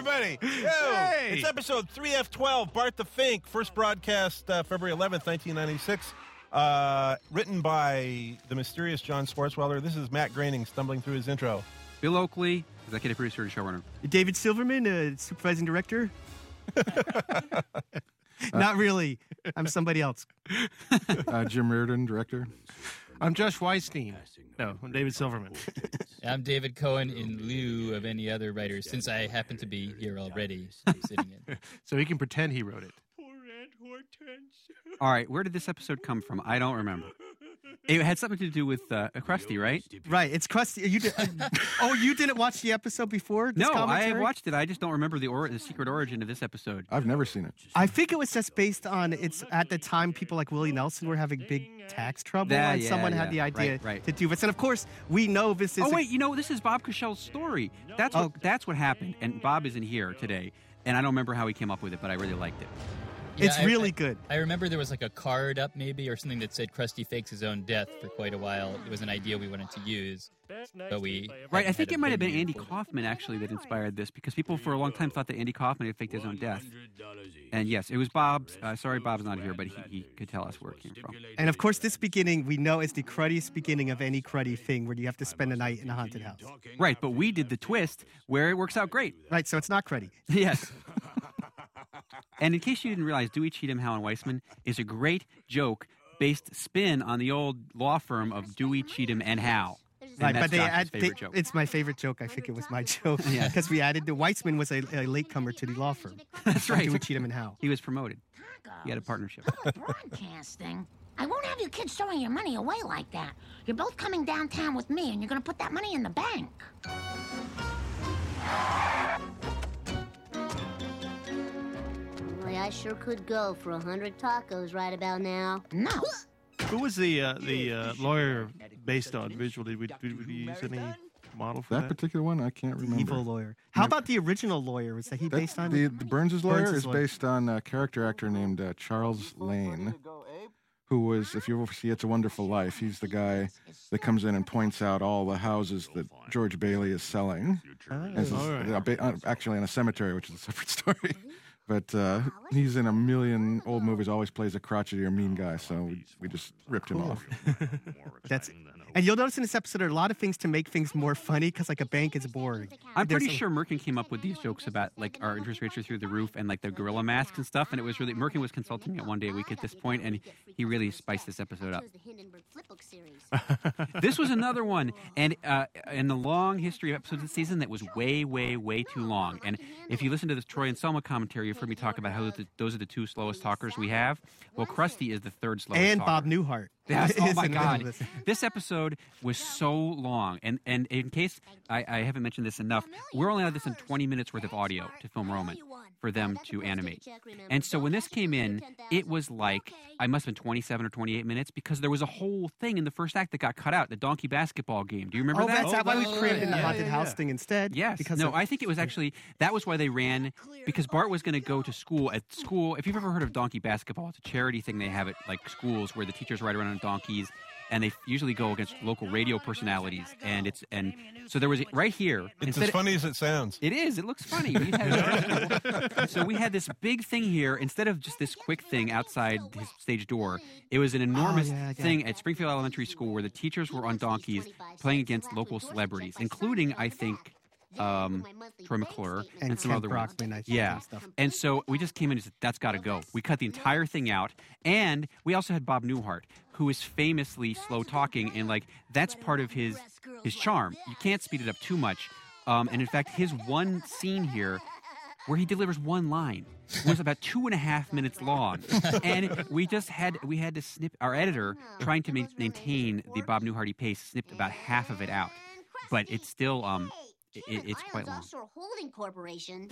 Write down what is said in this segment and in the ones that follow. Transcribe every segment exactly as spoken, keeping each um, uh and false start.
everybody. Yo, Hey. It's episode three F twelve, Bart the Fink, first broadcast uh, February eleventh, nineteen ninety-six. Uh, written by the mysterious John Swartzwelder. This is Matt Groening stumbling through his intro. Bill Oakley, executive producer and showrunner. David Silverman, uh, supervising director. Not really. I'm somebody else. Uh, Jim Reardon, director. I'm Josh Weinstein. No, I'm David Silverman. I'm David Cohen in lieu of any other writers, since I happen to be here already sitting in. So he can pretend he wrote it. All right, where did this episode come from? I don't remember. It had something to do with uh, Krusty, right? Right. It's Krusty. You did, uh, oh, you didn't watch the episode before? This No, I commentary? have watched it. I just don't remember the or- the secret origin of this episode. I've never seen it. I think it was just based on, it's at the time people like Willie Nelson were having big tax trouble, Yeah, and yeah, someone yeah. had the idea Right, right. to do this. And of course, we know this is. Oh a- wait, you know this is Bob Cashell's story. That's what Oh. that's what happened. And Bob isn't here today, and I don't remember how he came up with it, but I really liked it. Yeah, It's I- really I- good. I remember there was like a card up maybe or something that said Krusty fakes his own death for quite a while. It was an idea we wanted to use, but we... Right, I hadn't think had it a might have been venue Andy for it. Kaufman actually that inspired this, because people for a long time thought that Andy Kaufman had faked his own death. And yes, it was Bob's. Uh, sorry, Bob's not here, but he, he could tell us where it came from. And of course, this beginning we know is the cruddiest beginning of any cruddy thing where you have to spend a night in a haunted house. Right, but we did the twist where it works out great. Right, so it's not cruddy. Yes. And in case you didn't realize, Dewey, Cheatham, Howe, and Weissman is a great joke-based spin on the old law firm of Dewey, Cheatham, and Howe. And Right, that's but they Josh's add. They, favorite joke. it's my favorite joke. I think it was my joke Yeah. because we added the Weitzman was a, a latecomer to the law firm. That's right. Dewey, Cheatham, and Howe. He was promoted. He had a partnership. Broadcasting? I won't have you kids throwing your money away like that. You're both coming downtown with me, and you're going to put that money in the bank. Boy, I sure could go for a hundred tacos right about now. No. Who was the uh, the uh, lawyer based on visually? Did we, did we use any model for That that? particular one, I can't remember. Evil lawyer. How about the original lawyer? Was that he That- based on? the, the Burns' lawyer Burns' is lawyer. based on a character actor named uh, Charles Lane, who was, if you ever see It's a Wonderful Life, he's the guy that comes in and points out all the houses that George Bailey is selling. And this is, all right. uh, ba- uh, actually in a cemetery, which is a separate story. But uh, he's in a million old movies, always plays a crotchety or mean guy, so we, we just ripped him off. That's. And you'll notice in this episode there are a lot of things to make things more funny because like a bank is boring. I'm There's pretty a- sure Merkin came up with these jokes about like our interest rates are through the roof and like the gorilla masks and stuff. And it was really Merkin was consulting me one day a week at this point, and he really spiced this episode up. Chose the Hindenburg Flipbook series. This was another one, and uh, in the long history of episodes this season, that was way, way, way too long. And if you listen to the Troy and Selma commentary, you've heard me talk about how the, those are the two slowest talkers we have. Well, Krusty is the third slowest and talker. Bob Newhart. Yes. is Oh in my the middle of God! this. This episode was so long, and and in case I, I haven't mentioned this enough, we're only allowed this in twenty minutes worth of audio to film Roman for them to animate. And so when this came in, it was like I must have been twenty-seven or twenty-eight minutes because there was a whole thing in the first act that got cut out, the donkey basketball game. Do you remember Oh, that? that's that why we Oh, crammed in the yeah, haunted yeah, house yeah. thing instead. Yes. Because no, of- I think it was actually that was why they ran because Bart was going to go to school. At school, if you've ever heard of donkey basketball, it's a charity thing they have at like schools where the teachers ride around on donkeys, and they usually go against local radio personalities. And it's and so there was right here. It's instead as of- funny as it sounds. It is. It looks funny. We had- so we had this big thing here instead of just this quick thing outside his stage door. It was an enormous Oh, yeah, yeah. thing at Springfield Elementary School where the teachers were on donkeys playing against local celebrities, including, I think, um, Troy McClure and, and some Kent other ones. Brockman, I think, Yeah. and stuff. And so we just came in and said, that's got to go. We cut the entire thing out. And we also had Bob Newhart, who is famously slow talking. And, like, that's part of his his charm. You can't speed it up too much. Um, and, in fact, his one scene here where he delivers one line was about two and a half minutes long. And we just had we had to snip, our editor, trying to ma- maintain the Bob Newharty pace, snipped about half of it out. But it's still... um. It, it's quite long. Offshore Holding Corporation.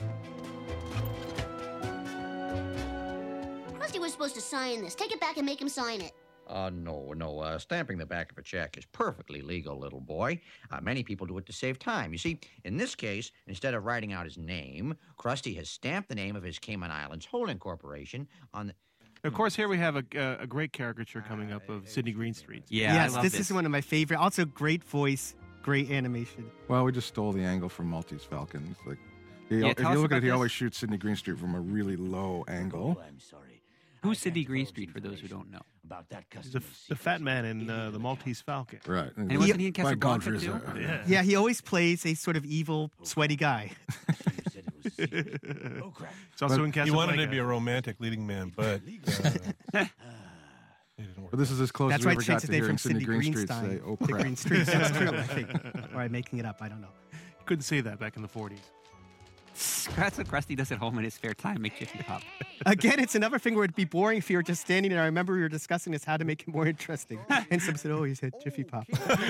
Krusty was supposed to sign this. Take it back and make him sign it. Uh, no, no. Uh, stamping the back of a check is perfectly legal, little boy. Uh, many people do it to save time. You see, in this case, instead of writing out his name, Krusty has stamped the name of his Cayman Islands Holding Corporation on the... Of course, here we have a, uh, a great caricature coming up of Sidney Greenstreet. Yeah, yes, I love this, this is one of my favorite. Also, great voice, great animation. Well, we just stole the angle from Maltese Falcons. Like He, Yeah, if tell you us look at about it, he this. always shoots Sidney Greenstreet from a really low angle. Who's Sidney Greenstreet, for those who don't know? He's the, the fat man in uh, the Maltese Falcon. Right. And wasn't he in By God, Casablanca, too? Rizzo. Yeah. Yeah, he always plays a sort of evil, sweaty guy. He's also in He Casablanca. wanted to be a romantic leading man, but uh, it didn't work. But this is as close That's as why we I ever got changed his to name hearing from Sidney Sidney Greenstreet Greenstein say, "Oh to crap." Greenstreet. That's true, I think. Or I'm making it up. I don't know. Couldn't say that back in the forties. That's what Krusty does at home in his spare time, make Jiffy Pop. Again, it's another thing where it'd be boring if you were just standing there. I remember we were discussing this, how to make it more interesting. And some said, oh, he said Jiffy Pop.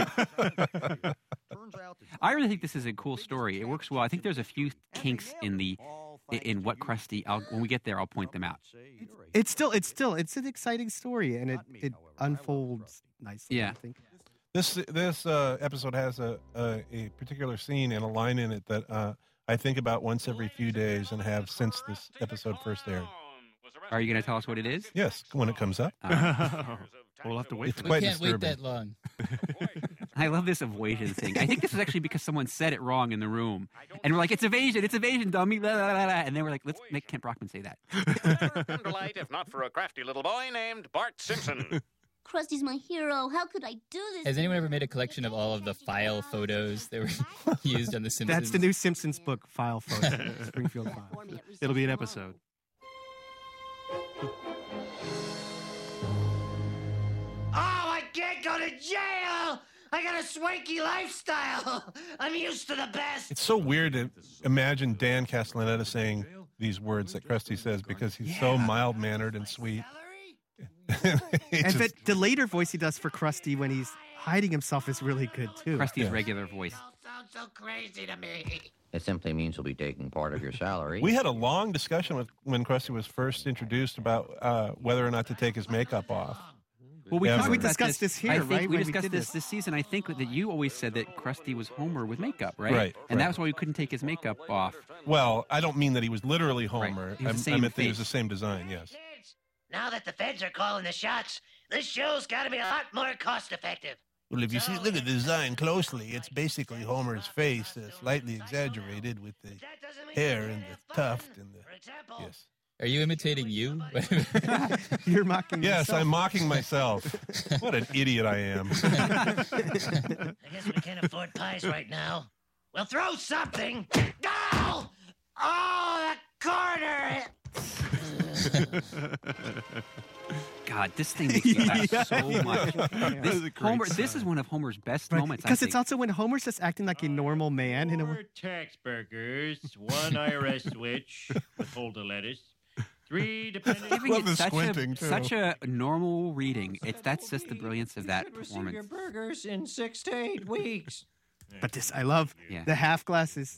I really think this is a cool story. It works well. I think there's a few kinks in the in what Krusty. I'll, when we get there, I'll point them out. It's still, it's still, it's an exciting story, and it, it unfolds nicely, Yeah. I think. This this uh, episode has a, a a particular scene and a line in it that uh, I think about once every few days and have since this episode first aired. Are you going to tell us what it is? Yes, when it comes up. Uh, we'll have to wait. It's For We quite can't wait disturbing. that long. I love this evasion thing. I think this is actually because someone said it wrong in the room. And we're like, it's evasion, it's evasion, dummy. Blah, blah, blah, blah. And then we're like, let's make Kent Brockman say that. Never come to light if not for a crafty little boy named Bart Simpson. Krusty's my hero. How could I do this? Has anyone ever made a collection of all of the file photos that were used on The Simpsons? That's the new Simpsons book, File Photo, Springfield File. It'll be an episode. Oh, I can't go to jail! I got a swanky lifestyle. I'm used to the best. It's so weird to imagine Dan Castellaneta saying these words that Krusty says because he's so mild-mannered and sweet. And It's the, just- the later voice he does for Krusty when he's hiding himself is really good, too. Krusty's Yes. regular voice. Sounds so crazy to me. It simply means he'll be taking part of your salary. we had a long discussion with when Krusty was first introduced about uh, whether or not to take his makeup off. Well, we, Yeah, talked we about discussed this here, I think right, we when we discussed did this this. this season. I think that you always said that Krusty was Homer with makeup, right? Right, And right. that was why we couldn't take his makeup off. Well, I don't mean that he was literally Homer. He was the I, same I meant that he was face. the same design, yes. Kids, now that the feds are calling the shots, this show's got to be a lot more cost-effective. Well, if you see, look at the design closely, it's basically Homer's face, uh, slightly exaggerated with the That doesn't make hair it and have the fun. tuft and the For example, yes. Are you imitating you? You're mocking Yes, yourself. I'm mocking myself. What an idiot I am. I guess we can't afford pies right now. Well, throw something. Oh! Oh, the corner! God, this thing makes me laugh Yeah. so much. Yeah. This, a great Homer, this sign. is one of Homer's best Right, moments. I because it's think. also when Homer's just acting like a normal man. In a, Four tax burgers, one I R S switch, withhold a lettuce, three dependent... Giving Love it the such squinting, a, too. such a normal reading. It's that's just the brilliance of that You should receive your performance. burgers in six to eight weeks. but this, I love Yeah. the half glasses.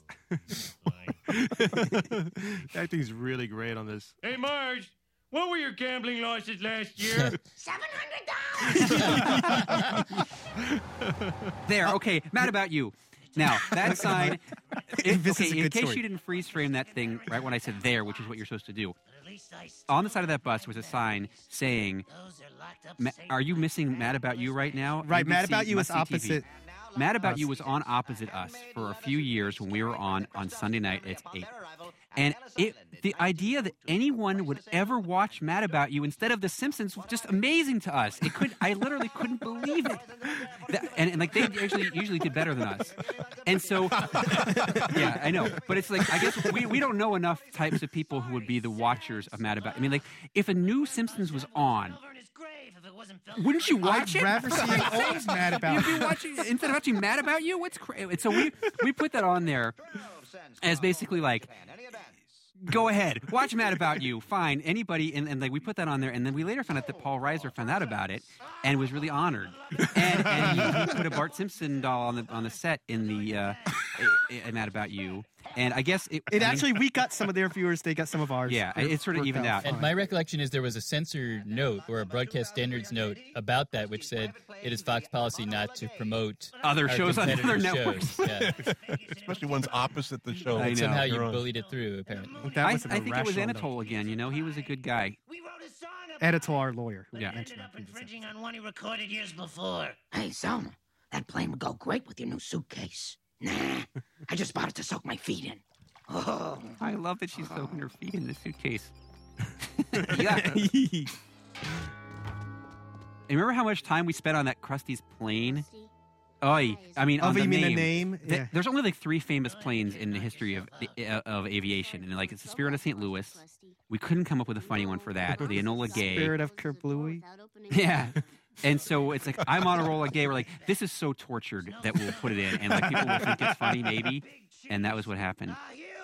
Acting's really great on this. Hey, Marge, what were your gambling losses last year? Seven hundred dollars. There, okay, mad about you. Now, that sign, if, This is okay, a in good case story. you didn't freeze frame that thing right when I said there, which is what you're supposed to do, At least I still on the side of that bus was a sign saying, those are locked up Ma- safe. are you missing Mad About You right now? Right, Mad N B C About You is must-see T V. opposite Mad About us. You was on opposite us for a few years when we were on on Sunday night at eight. And it, the idea that anyone would ever watch Mad About You instead of The Simpsons was just amazing to us. It could, I literally couldn't believe it. That- and, and like they actually usually did better than us. And so, yeah, I know. But it's like I guess we, we don't know enough types of people who would be the watchers of Mad About. I mean, like if a new Simpsons was on, Over in his grave if it wasn't filmed. wouldn't you watch I'd it? rather see an old Mad About You'd You. be watching instead of watching Mad About You. What's crazy? So we we put that on there as basically like, go ahead, watch Mad About You. Fine, anybody, and, and like we put that on there, and then we later found out that Paul Reiser found out about it and was really honored, and, and he, he put a Bart Simpson doll on the on the set in the uh, i- i- Mad About You, and I guess it, It I mean, actually, we got some of their viewers, they got some of ours. Yeah, it sort of worked evened out. And fine. my recollection is there was a censor note or a broadcast standards note about that, which said it is Fox policy not to promote Other our shows on other competitor networks. shows. Yeah. Especially ones opposite the show. I know. Somehow you You're on. bullied it through, apparently. That I, was an I think it was irrational note. Anatole again. You know, he was a good guy. We wrote a song about Editor, our lawyer. who Yeah. mentioned ended that up previously. infringing on one he recorded years before. Hey, Selma, that plane would go great with your new suitcase. Nah, I just bought it to soak my feet in. Oh. I love that she's soaking her feet in the suitcase. Yeah. And remember how much time we spent on that Krusty's plane? Oh, I mean, Oh, on but the you mean the name. name? Th- Yeah. There's only like three famous planes in the history of the, uh, of aviation, and like it's the Spirit of Saint Louis. We couldn't come up with a funny one for that. The Enola Gay. Spirit of Kerplooey. Yeah. And so it's like, I'm on a roll of gay. We're like, this is so tortured that we'll put it in. And like people will think it's funny, maybe. And that was what happened.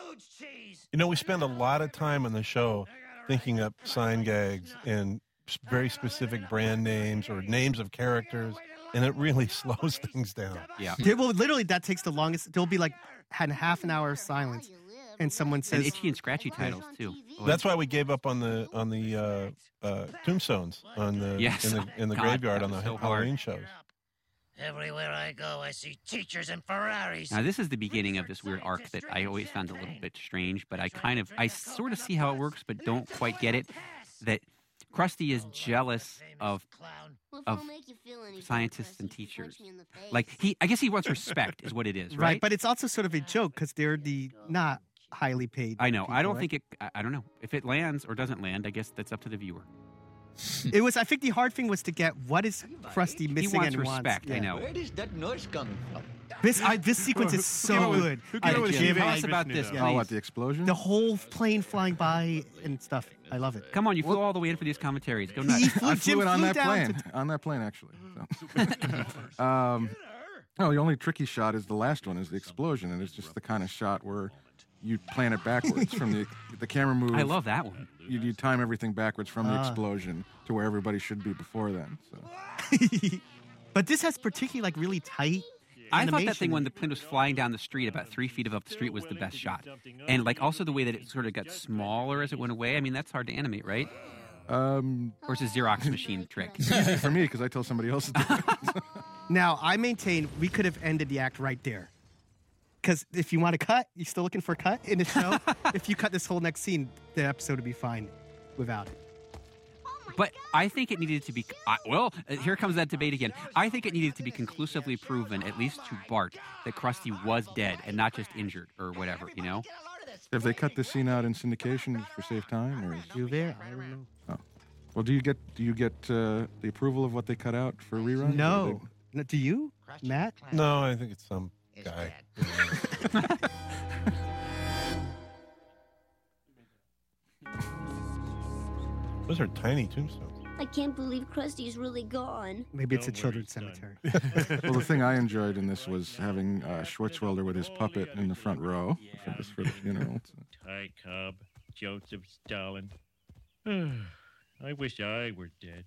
You know, we spend a lot of time on the show thinking up sign gags and s- very specific brand names or names of characters, and it really slows things down. Yeah. There will literally that takes the longest. There'll be like had half an hour of silence, and someone says And itchy and scratchy titles, too. That's why we gave up on the on the uh, uh, tombstones on the Yes. in the in the God, graveyard that on the was so Halloween hard. shows. Everywhere I go, I see teachers and Ferraris. Now, this is the beginning of this weird arc that I always found a little bit strange, but I kind of, I sort of see how it works, but don't quite get it. That Krusty is jealous of of scientists and teachers. Like, he, I guess he wants respect, is what it is, right? right, but it's also sort of a joke because they're the not highly paid. I know. I people, don't right? think it, I, I don't know. If it lands or doesn't land, I guess that's up to the viewer. It was. I think the hard thing was to get what is Krusty missing wants and respect, I yeah. know. Where does that noise coming from? This I, this sequence is so came up with- good. who came I- up with Jim, Tell I- us about this, yeah. Oh, what, the explosion? The whole plane flying by and stuff. I love it. Come on, you flew all the way in for these commentaries. Go nuts. He flew, I Jim flew it on flew that down plane. to- On that plane, actually. So. um, no, the only tricky shot is the last one, is the explosion, and it's just the kind of shot where you plan it backwards from the the camera move. I love that one. You, you time everything backwards from the Ah. explosion to where everybody should be before then. So. But this has particularly like really tight. I thought that animation. thing when the plane was flying down the street, about three feet above the street, was the best shot. And like also the way that it sort of got smaller as it went away. I mean, that's hard to animate, right? Um, Or it's a Xerox machine trick. easy for me because I tell somebody else to do it. Now I maintain we could have ended the act right there. Because if you want to cut, you still looking for a cut in the show? If you cut this whole next scene, the episode would be fine without it. But I think it needed to be. I, well, uh, here comes that debate again. I think it needed to be conclusively proven, at least to Bart, that Krusty was dead and not just injured or whatever. You know? Have they cut this scene out in syndication for save time, or is You there? I don't know. Oh. Well, do you get do you get uh, the approval of what they cut out for reruns? or No. they- no. Do you, Matt? No, I think it's some guy. Those are tiny tombstones. I can't believe Krusty's really gone. Maybe it's a children's cemetery. Well, the thing I enjoyed in this was having uh, Schwartzwelder with his puppet in the front row for, this, for the funeral. So. Ty Cobb, Joseph Stalin. I wish I were dead.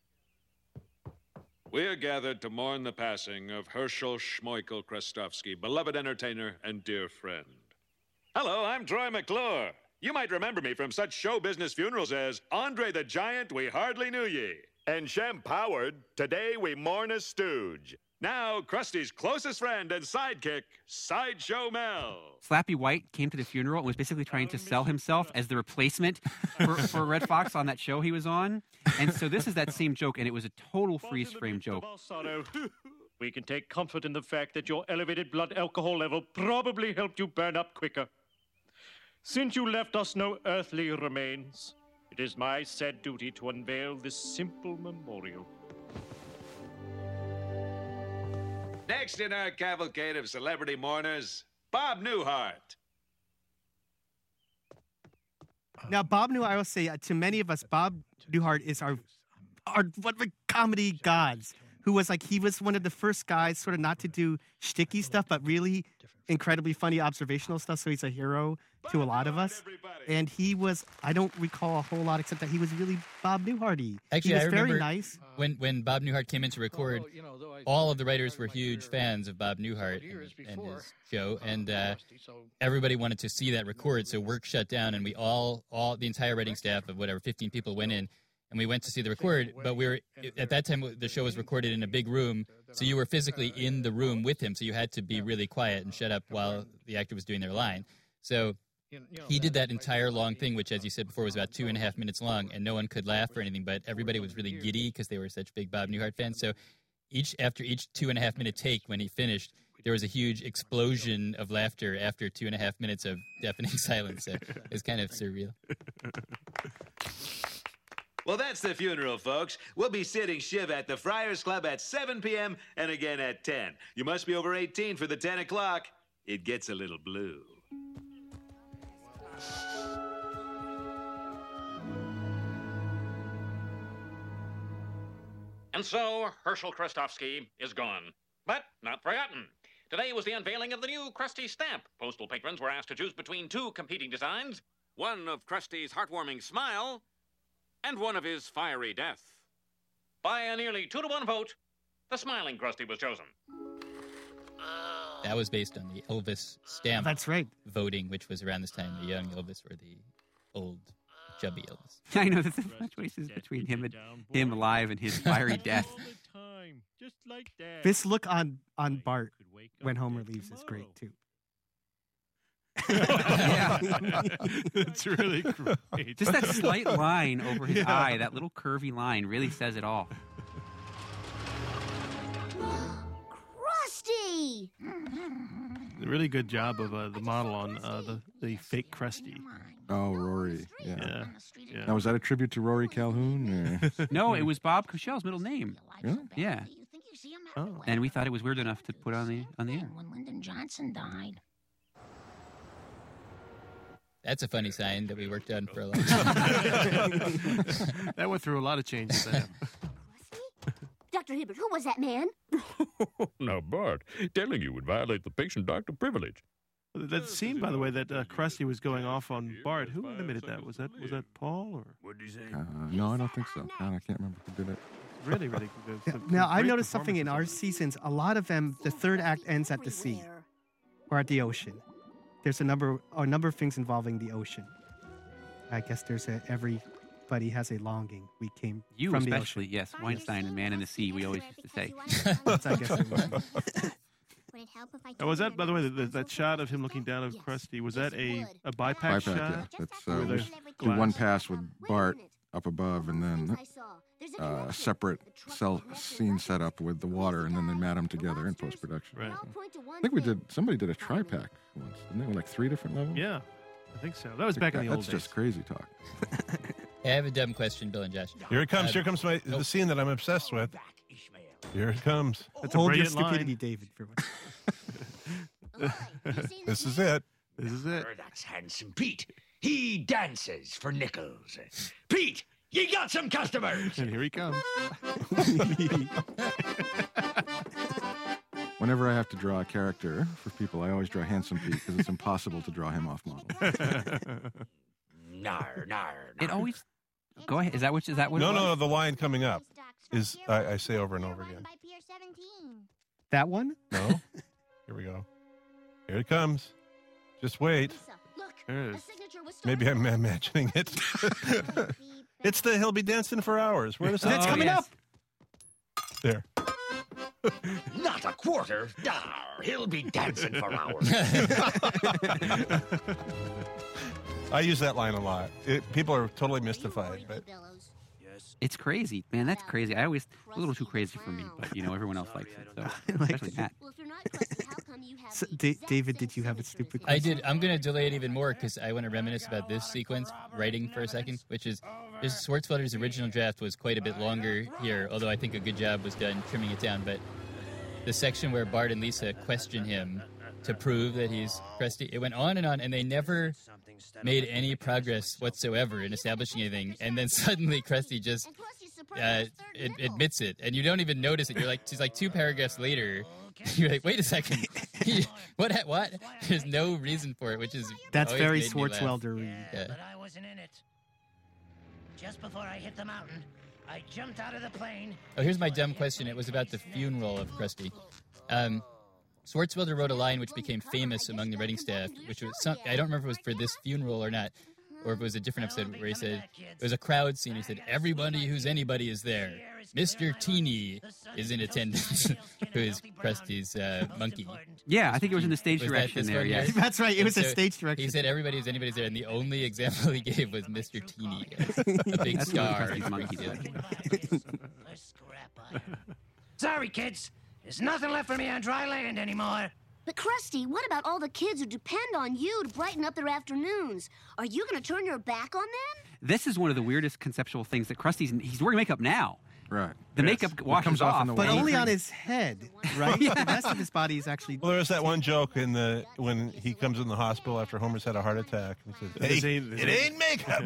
We're gathered to mourn the passing of Herschel Schmoikel Krestovsky, beloved entertainer and dear friend. Hello, I'm Troy McClure. You might remember me from such show business funerals as Andre the Giant, We Hardly Knew Ye, and Shem Howard, Today We Mourn a Stooge. Now, Krusty's closest friend and sidekick, Sideshow Mel. Slappy White came to the funeral and was basically trying to sell himself as the replacement for, for Red Fox on that show he was on. And so this is that same joke, and it was a total freeze frame joke. Sorrow. We can take comfort in the fact that your elevated blood alcohol level probably helped you burn up quicker. Since you left us no earthly remains, it is my sad duty to unveil this simple memorial. Next in our cavalcade of celebrity mourners, Bob Newhart. Now, Bob Newhart, I will say, uh, to many of us, Bob Newhart is our, our one of the comedy gods, who was like, he was one of the first guys sort of not to do shticky stuff, but really incredibly funny observational stuff, so he's a hero to a lot of us. And he was, I don't recall a whole lot except that he was really Bob Newharty. Actually, he was I remember very nice. when, when Bob Newhart came in to record, all of the writers were huge fans of Bob Newhart and, and his show, and uh, everybody wanted to see that record, so work shut down, and we all, all the entire writing staff of whatever, fifteen people went in, and we went to see the record, but we were, at that time, the show was recorded in a big room, so you were physically in the room with him, so you had to be really quiet and shut up while the actor was doing their line. So he did that entire long thing, which, as you said before, was about two and a half minutes long, and no one could laugh or anything, but everybody was really giddy because they were such big Bob Newhart fans. So each after each two and a half minute take, when he finished, there was a huge explosion of laughter after two and a half minutes of deafening silence. So it's kind of surreal. Well, that's the funeral, folks. We'll be sitting Shiv at the Friars Club at seven p.m. and again at ten. You must be over eighteen for the ten o'clock. It gets a little blue. And so, Herschel Krestofsky is gone, but not forgotten. Today was the unveiling of the new Krusty stamp. Postal patrons were asked to choose between two competing designs, one of Krusty's heartwarming smile and one of his fiery death. By a nearly two to one vote, the smiling Krusty was chosen. That was based on the Elvis stamp. That's right. Voting, which was around this time, the young Elvis or the old chubby Elvis. I know there's a choices between him and him alive and his fiery death. Just like that. This look on on Bart when Homer leaves is great too. Yeah. It's really great. Just that slight line over his Yeah. eye, that little curvy line, really says it all. Krusty! A really good job of uh, the model on uh, the, the fake Krusty. Oh, Rory. Yeah. Yeah. yeah. Now, was that a tribute to Rory Calhoun? Or? No, it was Bob Cosell's middle name. Really? Yeah. Oh. And we thought it was weird enough to put on the on the air. When Lyndon Johnson died. That's a funny sign that we worked on for a long time. That went through a lot of changes then. Doctor Hibbert, who was that man? Now, Bart, telling you would violate the patient-doctor privilege. That scene, by the way, that uh, Krusty was going off on Bart, who animated that? Was that was that Paul or? What did you say? Uh, no, I don't think so. God, I can't remember who did it. Really, really good. Yeah, Some- now some I great noticed something in our performances. seasons. A lot of them, the third act ends at the sea or at the ocean. There's a number, a number of things involving the ocean. I guess there's a everybody has a longing. We came You from especially, yes. Weinstein and Man in the Sea, we always used to say. the ocean. I guess it was. Now, was that, by the way, that, that shot of him looking down at Krusty, was that a, a bypass Bypass, shot? yeah. That's, uh, Where we there's just do one glass? pass with Bart up above and then uh, a separate cell scene setup with the water, and then they mat them together in post-production. Right. I think we did, somebody did a tri-pack once, didn't they? Like three different levels? Yeah, I think so. That was back in the old That's days. just crazy talk. Hey, I have a dumb question, Bill and Josh. Here it comes. Uh, Here comes my oh. the scene that I'm obsessed with. Here it comes. That's a Hold your brilliant line. stupidity, David. For This is it. This is it. That's Handsome Pete. He dances for nickels. Pete, you got some customers. And here he comes. Whenever I have to draw a character for people, I always draw Handsome Pete because it's impossible to draw him off model. Nar, nar, It always. Go ahead. Is that what? Is that what? No, it was? no, no. The line coming up is I, I say over and over again. that one? No. Here we go. Here it comes. Just wait. There it is. Maybe I'm imagining it. It's the he'll be dancing for hours. Where is that? That's coming yes. up. There. Not a quarter. Dar, he'll be dancing for hours. I use that line a lot. It, people are totally mystified, but It's crazy, man. That's crazy. I always a little too crazy for me, but you know everyone else likes it. So Like especially it. Matt. So, Da- David, did you have a stupid I question? did. I'm going to delay it even more because I want to reminisce about this sequence, writing for a second, which is this Swartzwelder's original draft was quite a bit longer here, although I think a good job was done trimming it down. But the section where Bart and Lisa question him to prove that he's Krusty, it went on and on, and they never made any progress whatsoever in establishing anything. And then suddenly Krusty just uh, it, admits it, and you don't even notice it. You're like, she's like two paragraphs later. You're like, wait a second, what? What? There's no reason for it, which is That's always very made me laugh. Swartzwelder. Yeah. But I wasn't in it. Just before I hit the mountain, I jumped out of the plane. Oh, here's my dumb question. It was about the funeral of Krusty. Um, Swartzwelder wrote a line which became famous among the writing staff, which was some, I don't remember if it was for this funeral or not, or if it was a different episode where he said, it was a crowd scene. He said, everybody who's anybody is there. Mister Teeny is in attendance, who is Krusty's uh, monkey. Yeah, I think it was in the stage Was that direction this there. one? Yeah. That's right. It And was a so stage direction. He said everybody who's anybody's there, and the only example he gave was Mister Teeny, a big That's what star. Krusty's monkey did. Sorry, kids. There's nothing left for me on dry land anymore. But Krusty, what about all the kids who depend on you to brighten up their afternoons? Are you going to turn your back on them? This is one of the weirdest conceptual things that Krusty's, he's wearing makeup now. Right. The Yes. makeup It washes comes off off. in the But wind. only on his head, right? The rest of his body is actually. Well, there was that one joke in the when he comes in the hospital after Homer's had a heart attack. And he says, This "Hey, ain't- this it ain't- ain't makeup."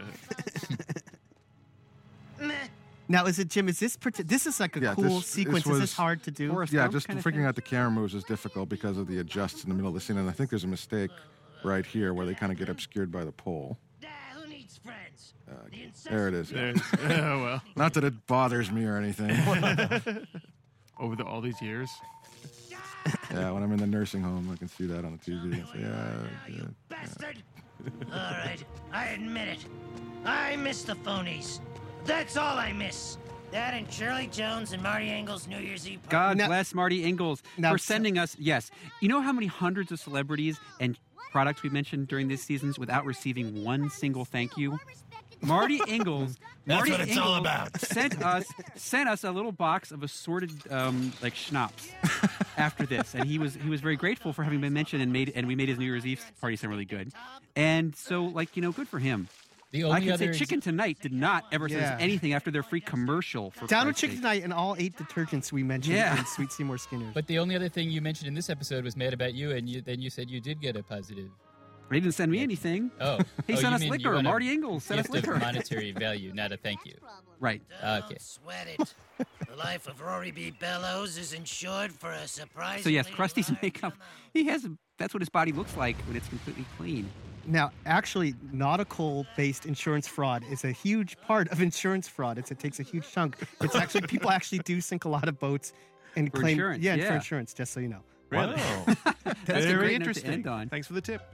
Now, is it Jim? Is this parti- this is like a Yeah, cool this- sequence? this is this was- hard to do? Yeah, just figuring out the camera moves is difficult because of the adjusts in the middle of the scene, and I think there's a mistake right here where they kind of get obscured by the pole. Who needs friends? Uh, there it is. There it is. Oh, well. Not that it bothers me or anything. Over the, all these years. Yeah, when I'm in the nursing home, I can see that on the T V. And say, yeah, yeah, Bastard! All right, I admit it. I miss the phonies. That's all I miss. That and Shirley Jones and Marty Engel's New Year's Eve party. God bless Marty Ingalls now- for sending us. Yes, you know how many hundreds of celebrities and products we mentioned during this seasons without receiving one single thank you. Marty Ingalls. That's Marty what it's all Ingalls about. Sent us sent us a little box of assorted um, like schnapps after this, and he was he was very grateful for having been mentioned and made and we made his New Year's Eve party sound really good, and so like you know good for him. The I only can other say ex- Chicken Tonight did not ever send Yeah. us anything after their free commercial for Down with Christ's Chicken sake. Tonight and all eight detergents we mentioned Yeah. in Sweet Seymour Skinner. But the only other thing you mentioned in this episode was mad about you, and you, then you said you did get a positive. He didn't send me anything. Oh, He oh, sent you us mean you liquor. want a Marty Ingalls sent us gift liquor. of monetary value, not a thank you. Right. Okay. Don't sweat it. The life of Rory B. Bellows is insured for a surprise. So yes, Krusty's makeup. He has. That's what his body looks like when it's completely clean. Now, actually, nautical-based insurance fraud is a huge part of insurance fraud. It's, it takes a huge chunk. It's actually people actually do sink a lot of boats and For claim insurance, yeah, yeah. for insurance. Just so you know. Really? Wow. That's a Very great note to interesting. end on. Thanks for the tip.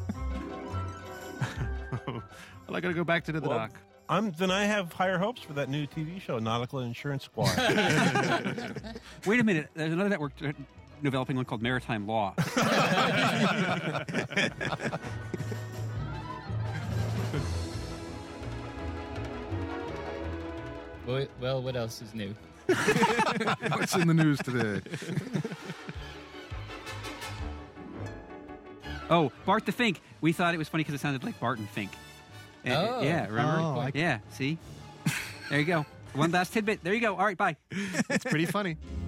Well, I got to go back to the Well, dock. I'm, then I have higher hopes for that new T V show, Nautical Insurance Squad. Wait a minute. There's another network uh, developing one called Maritime Law. Well, well, what else is new? What's in the news today? Oh, Bart the Fink. We thought it was funny because it sounded like Barton Fink. Uh, Oh. yeah, remember? Oh, I- yeah, see? There you go. One last tidbit. There you go. All right, bye. It's pretty funny.